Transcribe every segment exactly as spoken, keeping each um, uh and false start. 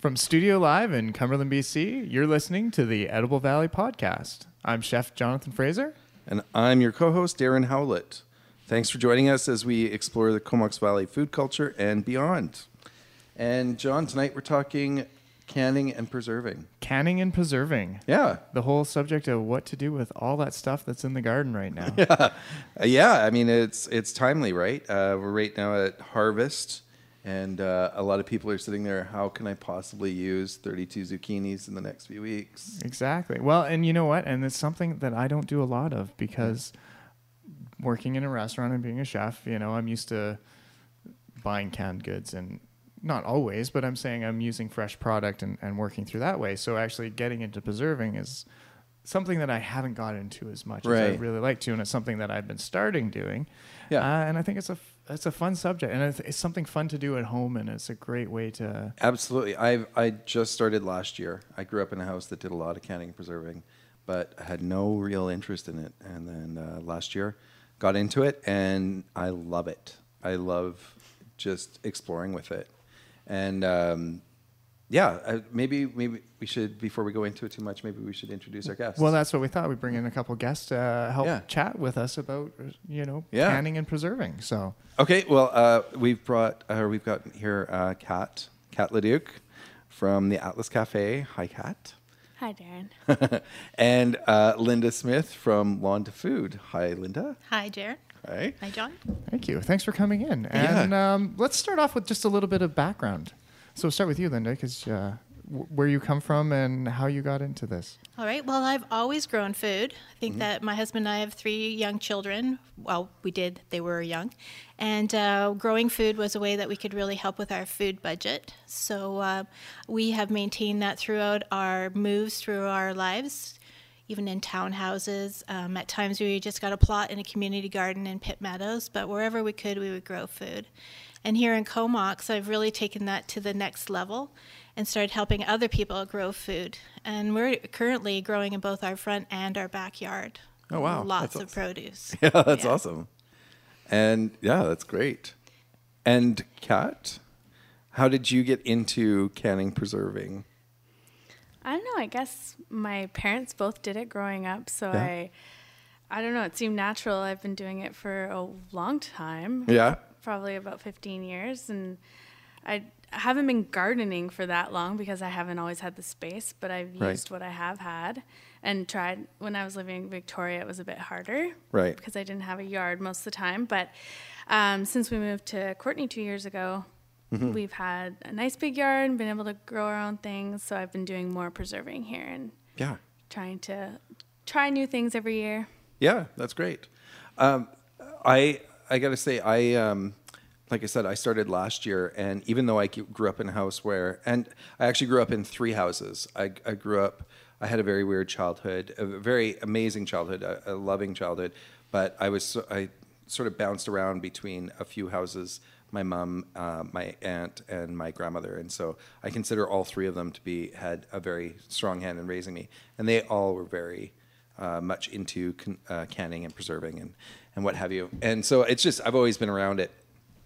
From Studio Live in Cumberland, B C, you're listening to the Edible Valley Podcast. I'm Chef Jonathan Fraser. And I'm your co-host, Darren Howlett. Thanks for joining us as we explore the Comox Valley food culture and beyond. And John, tonight we're talking canning and preserving. Canning and preserving. Yeah. The whole subject of what to do with all that stuff that's in the garden right now. Yeah, uh, yeah. I mean, it's it's timely, right? Uh, we're right now at harvest. And uh, a lot of people are sitting there, how can I possibly use thirty-two zucchinis in the next few weeks? Exactly. Well, and you know what? And it's something that I don't do a lot of because working in a restaurant and being a chef, you know, I'm used to buying canned goods and not always, but I'm saying I'm using fresh product and, and working through that way. So actually getting into preserving is something that I haven't got into as much right. as I'd really like to. And it's something that I've been starting doing. Yeah. Uh, and I think it's a It's a fun subject, and it's, it's something fun to do at home, and it's a great way to... Absolutely. I I just started last year. I grew up in a house that did a lot of canning and preserving, but I had no real interest in it. And then uh, last year, got into it, and I love it. I love just exploring with it. And um, yeah, I, maybe maybe we should, before we go into it too much, maybe we should introduce our guests. Well, that's what we thought. We'd bring in a couple guests to uh, help yeah. chat with us about, you know, yeah. canning and preserving. So... Okay, well, uh, we've brought, uh, we've got here uh, Kat, Kat Leduc from the Atlas Cafe. Hi, Kat. Hi, Darren. And uh, Linda Smith from Lawn to Food. Hi, Linda. Hi, Darren. Hi. Hi, John. Thank you. Thanks for coming in. Yeah. And um, let's start off with just a little bit of background. So we'll start with you, Linda, because uh, w- where you come from and how you got into this. All right. Well, I've always grown food. I think mm-hmm. that my husband and I have three young children. Well, we did. They were young. And uh, growing food was a way that we could really help with our food budget. So uh, we have maintained that throughout our moves through our lives, even in townhouses. Um, at times we just got a plot in a community garden in Pitt Meadows, but wherever we could, we would grow food. And here in Comox, I've really taken that to the next level and started helping other people grow food. And we're currently growing in both our front and our backyard. Oh, wow. Lots that's of awesome. produce. Yeah, that's yeah. awesome. And yeah, that's great. And Kat, how did you get into canning preserving? I don't know. I guess my parents both did it growing up. So yeah. I, I don't know. It seemed natural. I've been doing it for a long time. Yeah. Probably about fifteen years. And I haven't been gardening for that long because I haven't always had the space, but I've right. used what I have had and tried. When I was living in Victoria, it was a bit harder. Right. Because I didn't have a yard most of the time. But um, since we moved to Courtenay two years ago, mm-hmm. we've had a nice big yard and been able to grow our own things. So I've been doing more preserving here and yeah. trying to try new things every year. Yeah, that's great. Um, I I got to say, I um, like I said, I started last year, and even though I grew up in a house where, and I actually grew up in three houses. I, I grew up, I had a very weird childhood, a very amazing childhood, a, a loving childhood, but I was I sort of bounced around between a few houses. My mom, uh, my aunt, and my grandmother, and so I consider all three of them to be had a very strong hand in raising me, and they all were very uh, much into con- uh, canning and preserving and, and what have you. And so it's just I've always been around it.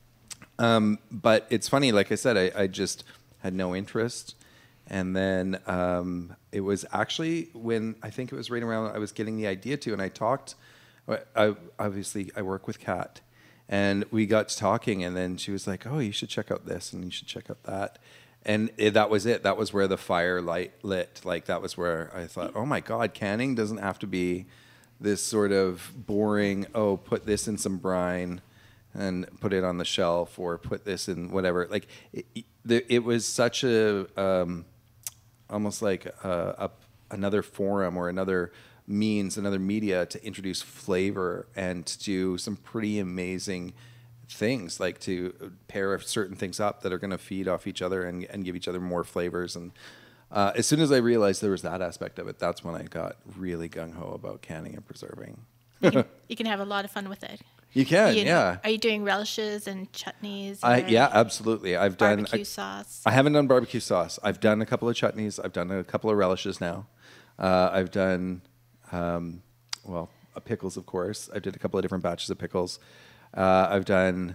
Um, but it's funny, like I said, I, I just had no interest, and then um, it was actually when I think it was right around I was getting the idea to, and I talked. I, obviously, I work with Kat. And we got to talking, and then she was like, "Oh, you should check out this, and you should check out that." And it, that was it. That was where the fire light lit. Like, that was where I thought, oh, my God, canning doesn't have to be this sort of boring, oh, put this in some brine and put it on the shelf, or put this in whatever. Like, it, it, it was such a, um, almost like a, a, another forum or another means, another media to introduce flavor and to do some pretty amazing things, like to pair certain things up that are going to feed off each other and, and give each other more flavors. And uh, as soon as I realized there was that aspect of it, that's when I got really gung-ho about canning and preserving. You can, you can have a lot of fun with it. You can, you know, yeah. Are you doing relishes and chutneys? I, yeah, absolutely. I've done barbecue I, sauce. I haven't done barbecue sauce. I've done a couple of chutneys. I've done a couple of relishes now. Uh, I've done, um, well, uh, pickles, of course. I did a couple of different batches of pickles. Uh, I've done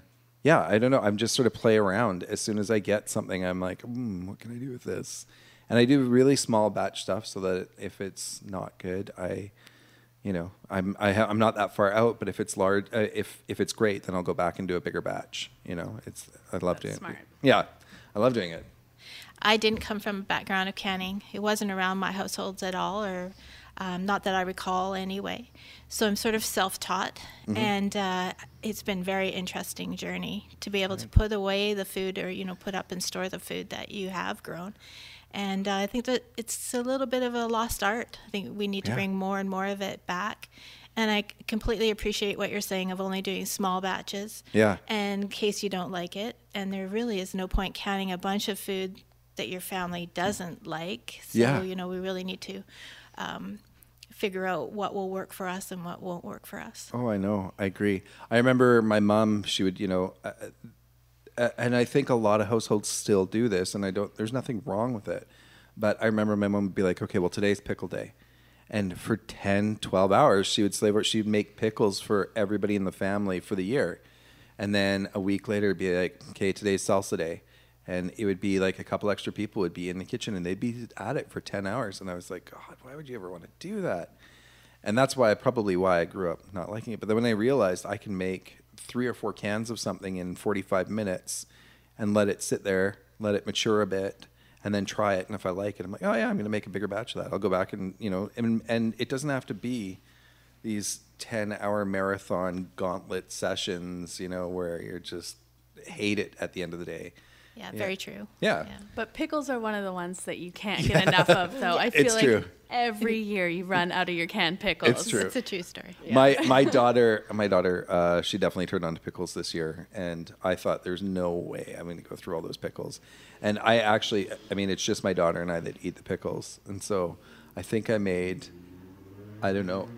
yeah, I don't know. I'm just sort of play around. As soon as I get something, I'm like, mm, what can I do with this? And I do really small batch stuff so that if it's not good, I, you know, I'm I ha- I'm not that far out. But if it's large, uh, if if it's great, then I'll go back and do a bigger batch. You know, it's I love That's doing smart. it. Yeah, I love doing it. I didn't come from a background of canning. It wasn't around my households at all, or um, not that I recall anyway. So I'm sort of self-taught, mm-hmm. and uh, it's been a very interesting journey to be able right. to put away the food, or you know, put up and store the food that you have grown. And uh, I think that it's a little bit of a lost art. I think we need to yeah. bring more and more of it back. And I completely appreciate what you're saying of only doing small batches. Yeah. And in case you don't like it, and there really is no point canning a bunch of food that your family doesn't like. So, yeah. you know, we really need to um, figure out what will work for us and what won't work for us. Oh, I know. I agree. I remember my mom, she would, you know, uh, uh, and I think a lot of households still do this, and I don't, there's nothing wrong with it. But I remember my mom would be like, okay, well, today's pickle day. And for ten, twelve hours, she would slave, she'd make pickles for everybody in the family for the year. And then a week later, it'd be like, okay, today's salsa day. And it would be like a couple extra people would be in the kitchen and they'd be at it for ten hours. And I was like, God, why would you ever want to do that? And that's why, probably why I grew up not liking it. But then when I realized I can make three or four cans of something in forty-five minutes and let it sit there, let it mature a bit, and then try it. And if I like it, I'm like, oh yeah, I'm going to make a bigger batch of that. I'll go back and, you know, and, and it doesn't have to be these ten hour marathon gauntlet sessions, you know, where you're just hate it at the end of the day. Yeah, yeah. Very true. Yeah. yeah. But pickles are one of the ones that you can't get enough of, though. I feel it's like true. every year you run out of your canned pickles. It's true. It's a true story. Yeah. My my daughter, my daughter, uh, she definitely turned on to pickles this year, and I thought, there's no way I'm going to go through all those pickles. And I actually, I mean, it's just my daughter and I that eat the pickles, and so I think I made, I don't know,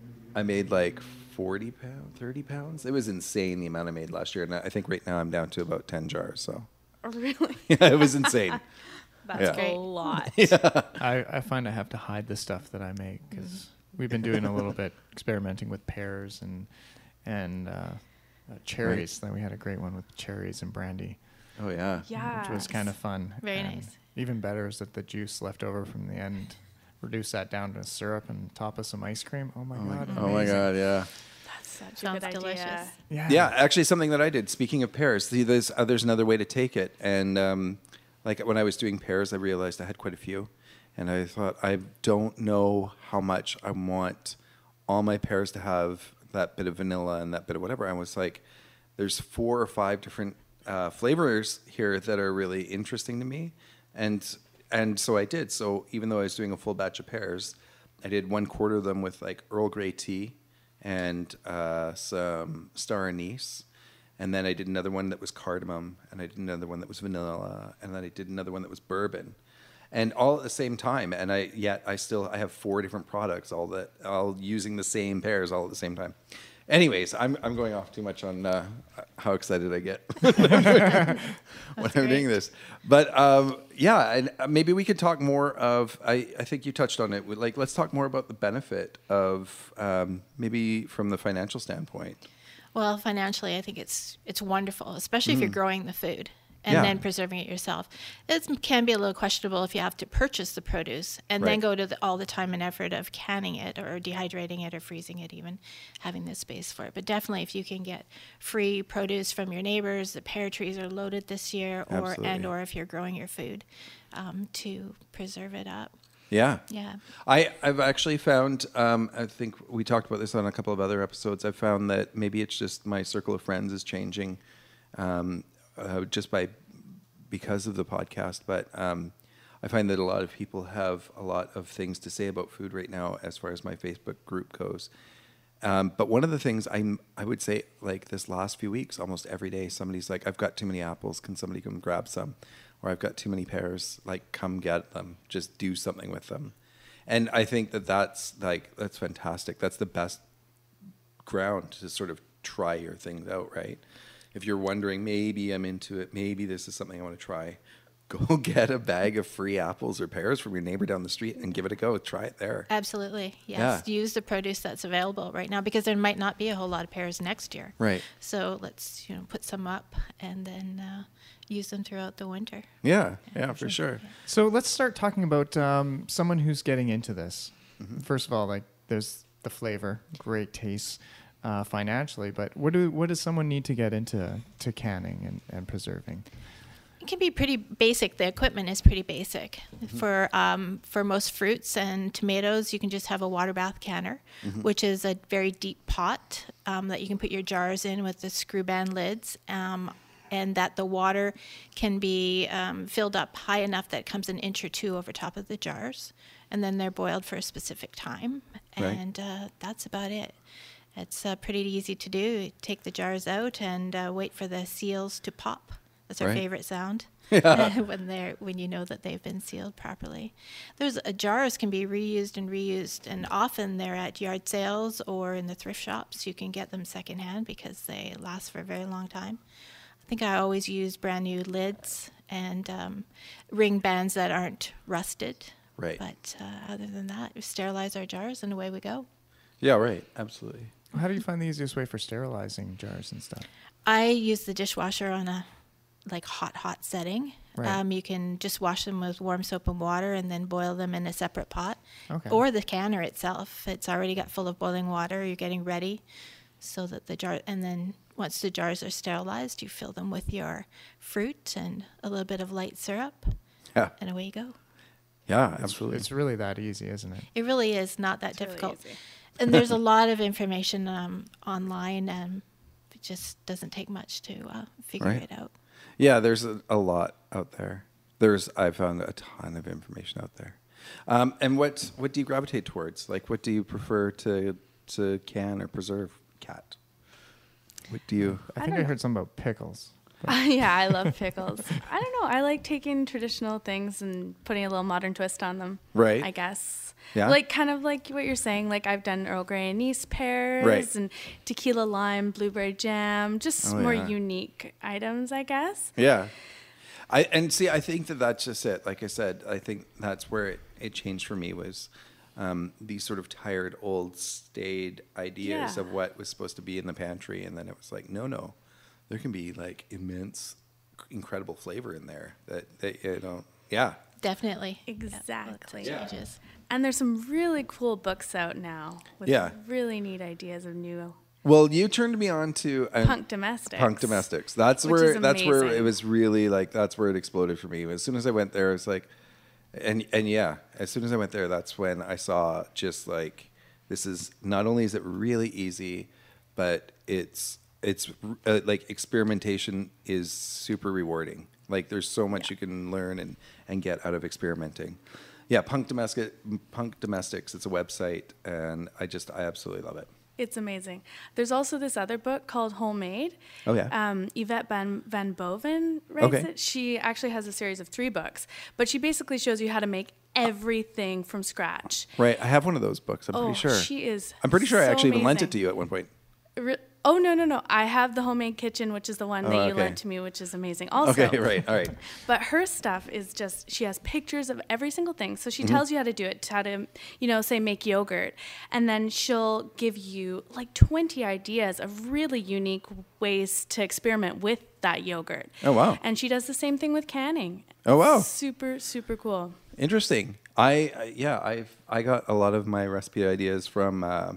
I made like forty pounds, thirty pounds. It was insane the amount I made last year, and I think right now I'm down to about ten jars. So. Really? Yeah, it was insane. That's yeah. great. A lot. Yeah. I, I find I have to hide the stuff that I make because we've been doing a little bit experimenting with pears and and uh, uh, cherries. Right. Then we had a great one with cherries and brandy. Oh yeah. Yeah. Which was kind of fun. Very and nice. Even better is that the juice left over from the end, reduce that down to syrup and top with some ice cream. Oh my oh god. My, oh my god. Yeah. Such Sounds a good delicious. idea. Yeah. Yeah, actually, something that I did. Speaking of pears, see, there's uh, there's another way to take it. And um, like when I was doing pears, I realized I had quite a few, and I thought I don't know how much I want all my pears to have that bit of vanilla and that bit of whatever. I was like, there's four or five different uh, flavors here that are really interesting to me, and and so I did. So even though I was doing a full batch of pears, I did one quarter of them with like Earl Grey tea and uh, some star anise, and then I did another one that was cardamom, and I did another one that was vanilla, and then I did another one that was bourbon, and all at the same time. And I yet I still I have four different products, all that all using the same pears all at the same time. Anyways, I'm I'm going off too much on uh, how excited I get when I'm doing, when I'm doing this. But um, yeah, and maybe we could talk more of. I, I think you touched on it. Like, let's talk more about the benefit of um, maybe from the financial standpoint. Well, financially, I think it's it's wonderful, especially if you're growing the food and Yeah. then preserving it yourself. It can be a little questionable if you have to purchase the produce and then Right. go to the, all the time and effort of canning it or dehydrating it or freezing it, even having the space for it. But definitely, if you can get free produce from your neighbors, the pear trees are loaded this year, or Absolutely. and or if you're growing your food um, to preserve it up. Yeah. Yeah. I, I've actually found, um, I think we talked about this on a couple of other episodes. I've found that maybe it's just my circle of friends is changing um, uh, just by because of the podcast. But um, I find that a lot of people have a lot of things to say about food right now as far as my Facebook group goes. Um, but one of the things I'm, I would say, like this last few weeks, almost every day, somebody's like, I've got too many apples. Can somebody come grab some? Or I've got too many pears. Like, come get them. Just do something with them. And I think that that's like, that's fantastic. That's the best ground to sort of try your things out, right? If you're wondering, maybe I'm into it, maybe this is something I want to try, go get a bag of free apples or pears from your neighbor down the street and give it a go. Try it there. Absolutely. Yes. Yeah. Use the produce that's available right now because there might not be a whole lot of pears next year. Right. So let's, you know, put some up and then uh, use them throughout the winter. Yeah, yeah, for sure. So let's start talking about um, someone who's getting into this. Mm-hmm. First of all, like there's the flavor, great taste uh, financially, but what do what does someone need to get into to canning and, and preserving? It can be pretty basic. The equipment is pretty basic. Mm-hmm. For um, for most fruits and tomatoes, you can just have a water bath canner, mm-hmm. which is a very deep pot um, that you can put your jars in with the screw band lids, um, and that the water can be um, filled up high enough that it comes an inch or two over top of the jars, and then they're boiled for a specific time, and right. uh, that's about it. It's uh, pretty easy to do. You take the jars out and uh, wait for the seals to pop. That's our right. favorite sound. Yeah. when they're when you know that they've been sealed properly. There's uh, jars can be reused and reused, and often they're at yard sales or in the thrift shops. You can get them secondhand because they last for a very long time. I think I always use brand new lids and um, ring bands that aren't rusted. Right. But uh, other than that, we sterilize our jars and away we go. Yeah. Right. Absolutely. How do you find the easiest way for sterilizing jars and stuff? I use the dishwasher on a like hot, hot setting. Right. Um, you can just wash them with warm soap and water and then boil them in a separate pot. Okay. Or the canner itself. It's already got full of boiling water. You're getting ready so that the jar, and then once the jars are sterilized, you fill them with your fruit and a little bit of light syrup. Yeah. And away you go. Yeah, it's, absolutely. It's really that easy, isn't it? It really is not that it's difficult. Really easy. And there's a lot of information um, online, and it just doesn't take much to uh, figure right. it out. Yeah, there's a, a lot out there. There's I found a ton of information out there. Um, and what what do you gravitate towards? Like, what do you prefer to to can or preserve? Cat. What do you? I think I, I heard something about pickles. Uh, yeah, I love pickles. I don't know. I like taking traditional things and putting a little modern twist on them. Right. I guess. Yeah. Like kind of like what you're saying. Like I've done Earl Grey anise pears right. and tequila lime blueberry jam. Just oh, more yeah. unique items, I guess. Yeah. I and see. I think that that's just it. Like I said, I think that's where it, it changed for me was. Um, these sort of tired, old, staid ideas yeah. of what was supposed to be in the pantry, and then it was like, no, no, there can be like immense, incredible flavor in there. That, that you know, yeah, definitely, exactly. Yeah. Changes. And there's some really cool books out now with yeah. really neat ideas of new. Well, you turned me on to um, Punk Domestics. Punk Domestics. That's which where is that's where amazing. it was really like that's where it exploded for me. As soon as I went there, it was like. And and yeah, as soon as I went there, that's when I saw just like this is not only is it really easy, but it's it's uh, like experimentation is super rewarding. Like there's so much yeah. you can learn and, and get out of experimenting. Yeah, Punk Domestic Punk Domestics. It's a website, and I just I absolutely love it. It's amazing. There's also this other book called Homemade. Oh, yeah. Um, Yvette Van, Van Boven writes okay. it. She actually has a series of three books, but she basically shows you how to make everything from scratch. Right. I have one of those books. I'm oh, pretty sure. She is I'm pretty sure so I actually even lent amazing. it to you at one point. Re- oh, no, no, no. I have the Homemade Kitchen, which is the one oh, that you okay. lent to me, which is amazing also. Okay, right. All right. But her stuff is just, she has pictures of every single thing. So she mm-hmm. tells you how to do it, how to, you know, say make yogurt. And then she'll give you like twenty ideas of really unique ways to experiment with that yogurt. Oh, wow. And she does the same thing with canning. Oh, wow. Super, super cool. Interesting. I, uh, yeah, I've, I got a lot of my recipe ideas from, uh,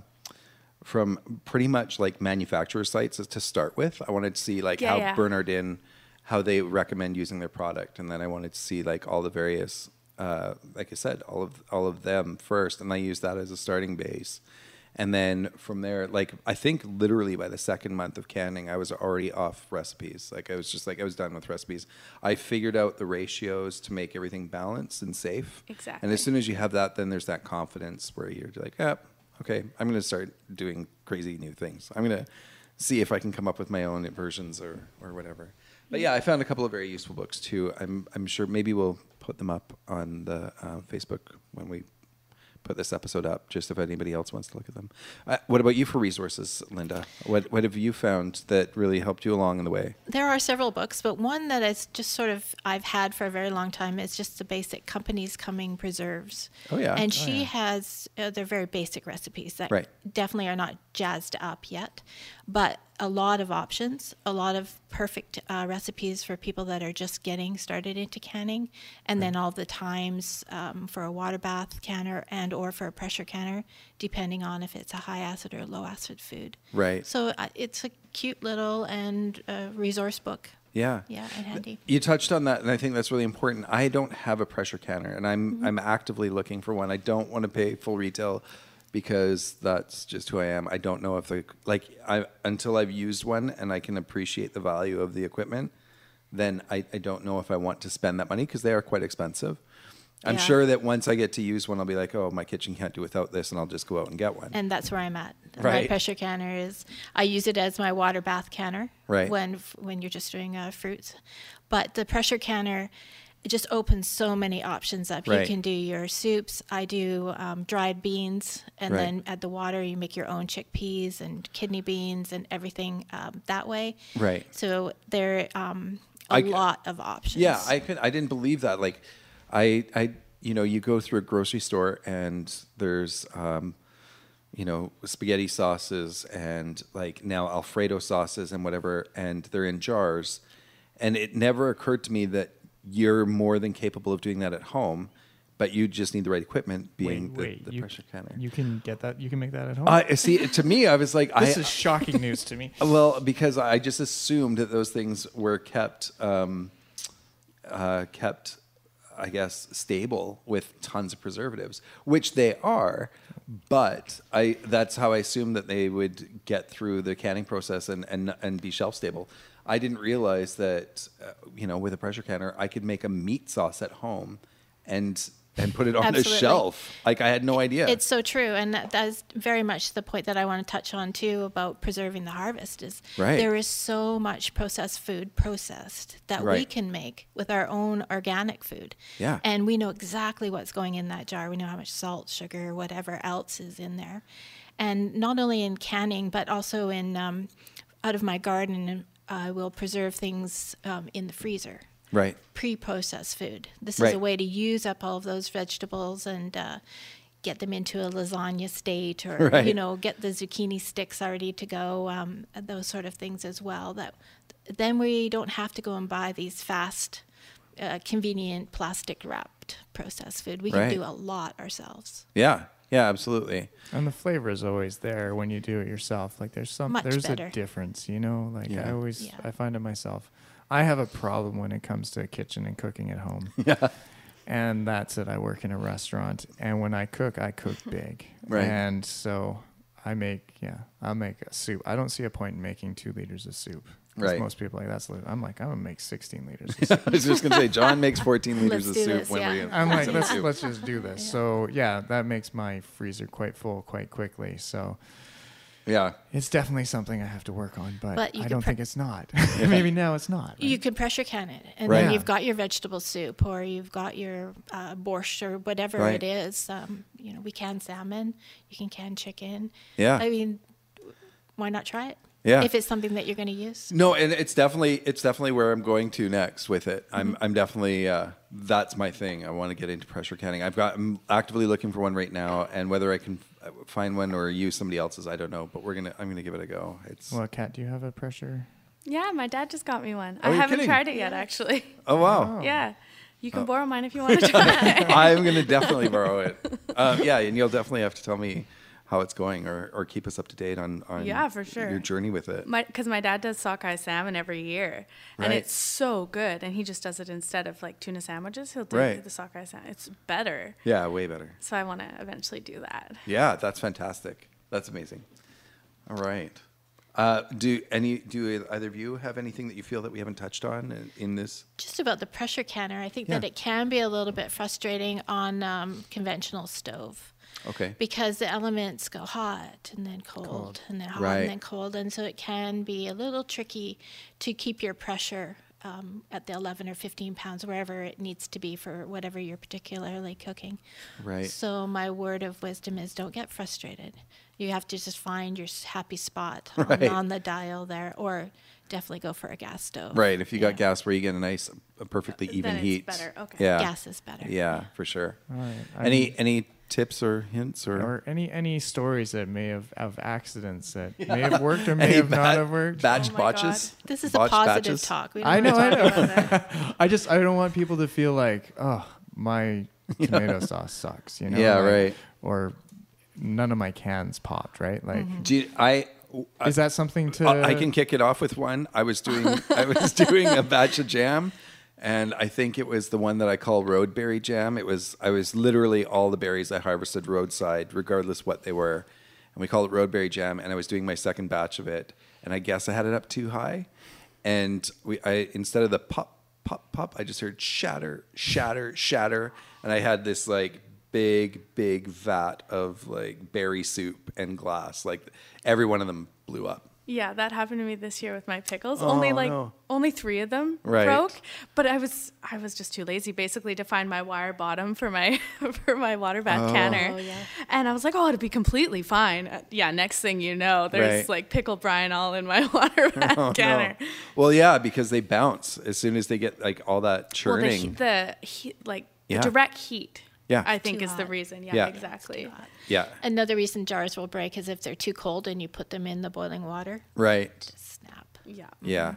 from pretty much like manufacturer sites to start with. I wanted to see like yeah, how yeah. Bernardin, how they recommend using their product. And then I wanted to see like all the various, uh, like I said, all of, all of them first. And I used that as a starting base. And then from there, like, I think literally by the second month of canning, I was already off recipes. Like I was just like, I was done with recipes. I figured out the ratios to make everything balanced and safe. Exactly. And as soon as you have that, then there's that confidence where you're like, yeah, okay, I'm going to start doing crazy new things. I'm going to see if I can come up with my own versions or, or whatever. But yeah, I found a couple of very useful books too. I'm I'm sure maybe we'll put them up on the uh, Facebook when we put this episode up, just if anybody else wants to look at them. Uh, what about you for resources, Linda? What what have you found that really helped you along in the way? There are several books, but one that is just sort of I've had for a very long time is just the basic Companies Coming Preserves. Oh, yeah. And Oh, she yeah. has, uh, they're very basic recipes that Right. definitely are not jazzed up yet, but a lot of options, a lot of perfect uh, recipes for people that are just getting started into canning, and then all the times um, for a water bath canner and or for a pressure canner, depending on if it's a high acid or low acid food. Right. So uh, it's a cute little and uh, resource book. Yeah. Yeah, and handy. You touched on that, and I think that's really important. I don't have a pressure canner, and I'm Mm-hmm. I'm actively looking for one. I don't want to pay full retail because that's just who I am. I don't know if the like I until I've used one and I can appreciate the value of the equipment, then I, I don't know if I want to spend that money because they are quite expensive. I'm Yeah. sure that once I get to use one, I'll be like, oh, my kitchen can't do without this, and I'll just go out and get one. And that's where I'm at. My Right. pressure canner is, I use it as my water bath canner Right. when when you're just doing uh, fruits. But the pressure canner, it just opens so many options up. Right. You can do your soups. I do um, dried beans, and Right. then add the water. You make your own chickpeas and kidney beans and everything um, that way. Right. So there um, a I- lot of options. Yeah, I could. I didn't believe that. Like, I, I, you know, you go through a grocery store and there's, um, you know, spaghetti sauces and like now Alfredo sauces and whatever, and they're in jars, and it never occurred to me that you're more than capable of doing that at home, but you just need the right equipment, being Wait, wait, the, the you, pressure canner. You can get that. You can make that at home. I see. To me, I was like, this I, is shocking news to me. well, because I just assumed that those things were kept, um, uh, kept, I guess, stable with tons of preservatives, which they are. But I that's how I assumed that they would get through the canning process and and, and be shelf stable. I didn't realize that, uh, you know, with a pressure canner, I could make a meat sauce at home and and put it on Absolutely. a shelf. Like, I had no idea. It's so true, and that, that is very much the point that I want to touch on too about preserving the harvest. Is Right. there is so much processed food processed that we Right. can make with our own organic food. Yeah. and we know exactly what's going in that jar. We know how much salt, sugar, whatever else is in there, and not only in canning but also in um, out of my garden. I will preserve things um, in the freezer. Right. Pre-processed food. This Right. is a way to use up all of those vegetables and uh, get them into a lasagna state, or Right. you know, get the zucchini sticks ready to go. Um, and those sort of things as well. That then we don't have to go and buy these fast, uh, convenient plastic wrapped processed food. We can Right. do a lot ourselves. Yeah. Yeah. Absolutely. And the flavor is always there when you do it yourself. Like there's some, Much there's better. a difference, you know. Like Yeah. I always, Yeah. I find it myself. I have a problem when it comes to kitchen and cooking at home. Yeah. And that's it. I work in a restaurant, and when I cook, I cook big. Right. And so I make, yeah, I'll make a soup. I don't see a point in making two liters of soup. 'Cause Right. Most people are like that's. li- I'm like I'm gonna make sixteen liters. Of soup. I was just gonna say, John makes fourteen liters Let's of do soup this, when yeah. we. I'm like Yeah. let's let's just do this. So yeah, that makes my freezer quite full quite quickly. So Yeah. it's definitely something I have to work on, but, But you I could don't pre- think it's not. Maybe now it's not. You right? can pressure can it, and Right. then Yeah. you've got your vegetable soup, or you've got your uh, borscht, or whatever Right. it is. Um, you know, we can salmon, you can can chicken. Yeah. I mean, why not try it? Yeah. If it's something that you're going to use. No, and it's definitely it's definitely where I'm going to next with it. I'm Mm-hmm. I'm definitely uh, that's my thing. I want to get into pressure canning. I've got I'm actively looking for one right now, and whether I can uh, find one or use somebody else's, I don't know. But we're gonna I'm gonna give it a go. It's Well, Kat, do you have a pressure? Yeah, my dad just got me one. Oh, I you're haven't kidding? tried it yet, actually. oh wow. Yeah. You can borrow mine if you want to try it. I'm gonna definitely borrow it. Um, yeah, and you'll definitely have to tell me how it's going, or, or keep us up to date on, on Yeah, for sure. your journey with it. Because my, my dad does sockeye salmon every year, and Right. it's so good. And he just does it instead of like tuna sandwiches. He'll do Right. the sockeye salmon. It's better. Yeah, way better. So I want to eventually do that. Yeah, that's fantastic. That's amazing. All right. Uh, do any do either of you have anything that you feel that we haven't touched on in, in this? Just about the pressure canner, I think that Yeah. it can be a little bit frustrating on um, conventional stove. Okay. Because the elements go hot and then cold, Cold. and then hot Right. and then cold, and so it can be a little tricky to keep your pressure um, at the eleven or fifteen pounds, wherever it needs to be for whatever you're particularly cooking. Right. So my word of wisdom is don't get frustrated. You have to just find your s- happy spot Right. on, on the dial there, or definitely go for a gas stove. Right. If you got Yeah. gas where you get a nice, a perfectly Then even it's heat. better. Okay. Yeah. Gas is better. Yeah, for sure. All right. I Any mean- any tips or hints or, or any any stories that may have of accidents that may have worked or may any have not bad- have worked? batch Oh my botches? This is a Botched positive batches? talk. We I don't know, I wanna know. talk about that. I just I don't want people to feel like, oh, my tomato sauce sucks, you know? Yeah, like- right. Or none of my cans popped, right? Like, Mm-hmm. Do you, I, is that something to? I can kick it off with one. I was doing I was doing a batch of jam, and I think it was the one that I call roadberry jam. It was I was literally all the berries I harvested roadside, regardless what they were, and we call it roadberry jam. And I was doing my second batch of it, and I guess I had it up too high, and we I instead of the pop pop pop, I just heard shatter shatter shatter, and I had this like big big vat of like berry soup and glass. Like every one of them blew up. Yeah, that happened to me this year with my pickles. only like no. only three of them Right. broke, but I was I was just too lazy basically to find my wire bottom for my for my water bath canner. Oh, yeah. And I was like, oh, it'll be completely fine. Uh, yeah, next thing you know, there's Right. like pickle brine all in my water bath Oh, canner. no. Well, yeah, because they bounce as soon as they get like all that Well, the, churning. heat, the heat, like Yeah. the direct heat. Yeah. I think Too is the hot. reason. Yeah, Yeah. exactly. yeah, Another reason jars will break is if they're too cold and you put them in the boiling water, right. just snap. Yeah. Yeah.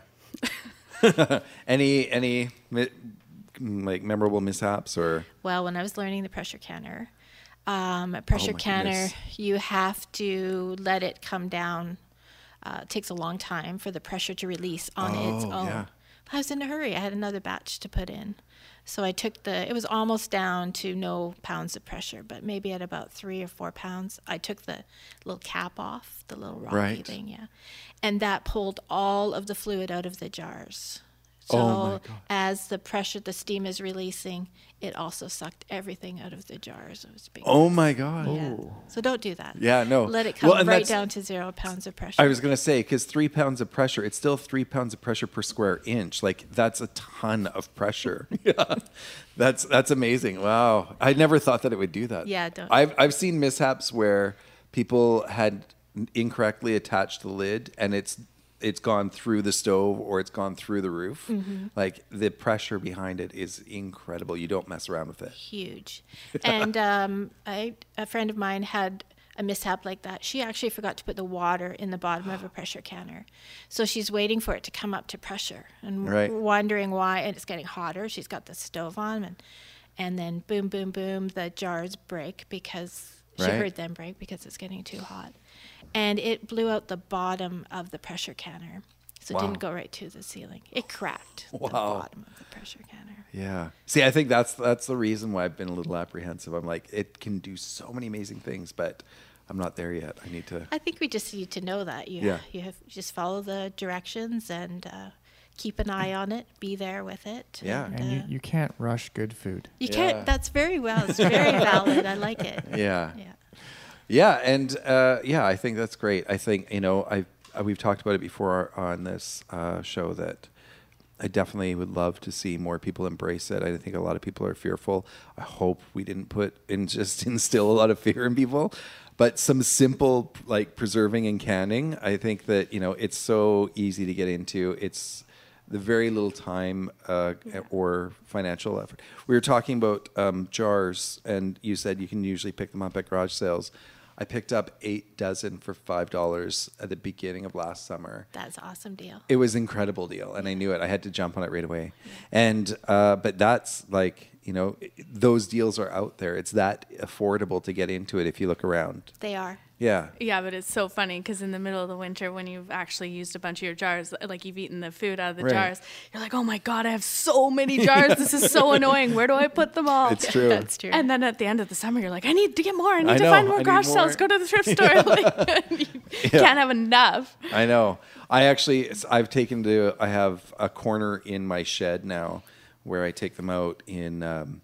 any any mi- like memorable mishaps or Well, when I was learning the pressure canner, um, a pressure Oh my canner, goodness. you have to let it come down. Uh, it takes a long time for the pressure to release on its Oh, own. yeah. I was in a hurry. I had another batch to put in. So I took the, it was almost down to no pounds of pressure, but maybe at about three or four pounds. I took the little cap off, the little rocky Right. thing, yeah. And that pulled all of the fluid out of the jars. So Oh, my God. as the pressure, the steam is releasing, it also sucked everything out of the jars. It was big. oh my god. Yeah. So don't do that. Yeah, no. Let it come Well, and right that's- down to zero pounds of pressure. I was gonna say because three pounds of pressure, it's still three pounds of pressure per square inch. Like that's a ton of pressure. yeah, that's that's amazing. Wow, I never thought that it would do that. Yeah, don't. I've I've seen mishaps where people had incorrectly attached the lid and it's it's gone through the stove or it's gone through the roof. Mm-hmm. Like the pressure behind it is incredible. You don't mess around with it. Huge. And um, I, a friend of mine had a mishap like that. She actually forgot to put the water in the bottom of a pressure canner. So she's waiting for it to come up to pressure and Right. wondering why. And it's getting hotter. She's got the stove on. And, and then boom, boom, boom, the jars break because she Right. heard them break because it's getting too hot. And it blew out the bottom of the pressure canner. So Wow. it didn't go right to the ceiling. It cracked the Wow. bottom of the pressure canner. Yeah. See, I think that's that's the reason why I've been a little apprehensive. I'm like, it can do so many amazing things, but I'm not there yet. I need to. I think we just need to know that you Yeah. you have just follow the directions and uh, keep an eye on it. Be there with it. Yeah. and, And you, uh, you can't rush good food. you Yeah. can't. That's very well. It's very valid. I like it. Yeah. Yeah. Yeah, and uh, yeah, I think that's great. I think you know, I uh, we've talked about it before on this uh, show that I definitely would love to see more people embrace it. I think a lot of people are fearful. I hope we didn't put and just instill a lot of fear in people. But some simple like preserving and canning, I think that you know it's so easy to get into. It's the very little time uh, or financial effort. We were talking about um, jars, and you said you can usually pick them up at garage sales. I picked up eight dozen for five dollars at the beginning of last summer. That's an awesome deal. It was an incredible deal, and I knew it. I had to jump on it right away. And uh, but that's like you know those deals are out there. It's that affordable to get into it if you look around. They are. Yeah. Yeah, but it's so funny because in the middle of the winter, when you've actually used a bunch of your jars, like you've eaten the food out of the Right. jars, you're like, oh my God, I have so many jars. This is so annoying. Where do I put them all? It's true. That's true. And then at the end of the summer, you're like, I need to get more. I need I to know, find I more need garage more. sales. Go to the thrift store. Like, you can't have enough. I know. I actually, it's- I've taken to, I have a corner in my shed now where I take them out in, um,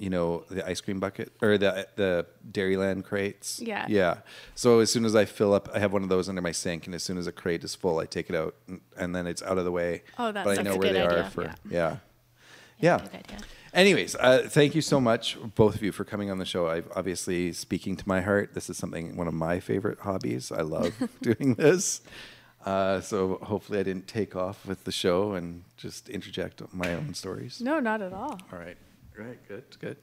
you know, the ice cream bucket or the the Dairyland crates. Yeah. Yeah. So as soon as I fill up, I have one of those under my sink, and as soon as a crate is full, I take it out, and, and then it's out of the way. Oh, that's- but I that's know a where good they idea. are for Yeah. yeah. Yeah. Good idea. Anyways, uh, thank you so much, both of you, for coming on the show. I've obviously speaking to my heart. This is something, one of my favorite hobbies. I love doing this. Uh, so hopefully I didn't take off with the show and just interject my own stories. No, not at all. All right. Right. Good. Good.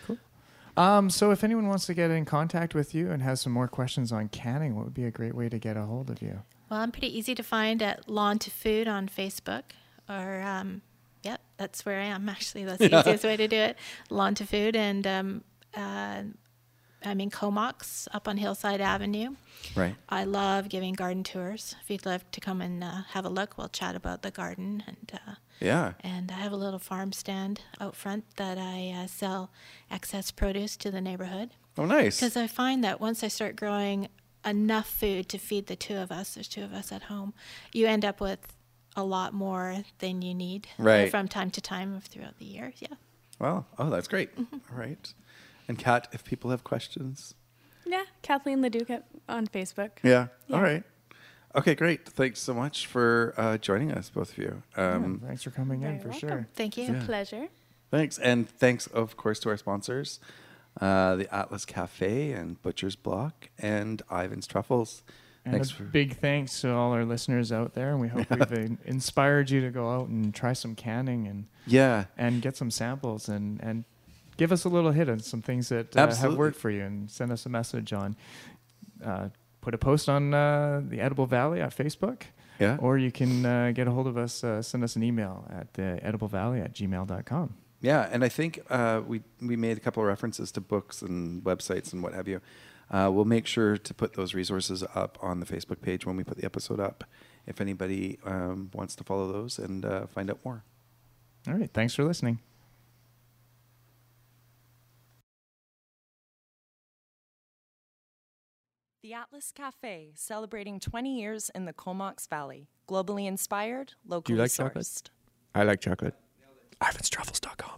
Um, so if anyone wants to get in contact with you and has some more questions on canning, what would be a great way to get a hold of you? Well, I'm pretty easy to find at Lawn to Food on Facebook, or um, yep, that's where I am. Actually, that's the easiest way to do it. Lawn to Food, and um, uh, I'm in Comox up on Hillside Avenue. Right. I love giving garden tours. If you'd love to come and uh, have a look, we'll chat about the garden. And uh, Yeah. and I have a little farm stand out front that I uh, sell excess produce to the neighborhood. Oh, nice. Because I find that once I start growing enough food to feed the two of us, there's two of us at home, you end up with a lot more than you need uh, Right. from time to time throughout the year. Yeah. Well, oh, that's great. All right. And Kat, if people have questions. Yeah, Kathleen Leduc at, on Facebook. Yeah. Yeah. All right. Okay, great. Thanks so much for uh, joining us, both of you. Um, Yeah, thanks for coming in, very for welcome. sure. Thank you. Yeah. Pleasure. Thanks. And thanks, of course, to our sponsors, uh, the Atlas Cafe and Butcher's Block and Ivan's Truffles. And Thanks a for big thanks to all our listeners out there, and we hope we've in- inspired you to go out and try some canning and yeah, and get some samples and, and give us a little hit on some things that uh, have Absolutely. worked for you, and send us a message on, uh, put a post on uh, the Edible Valley at Facebook, yeah. or you can uh, get a hold of us, uh, send us an email at the edible valley at gmail dot com. Yeah, and I think uh, we we made a couple of references to books and websites and what have you. Uh, we'll make sure to put those resources up on the Facebook page when we put the episode up, if anybody um, wants to follow those and uh, find out more. All right, thanks for listening. The Atlas Cafe, celebrating twenty years in the Comox Valley. Globally inspired, locally like sourced. chocolate? I like chocolate. Ivans Truffles dot com.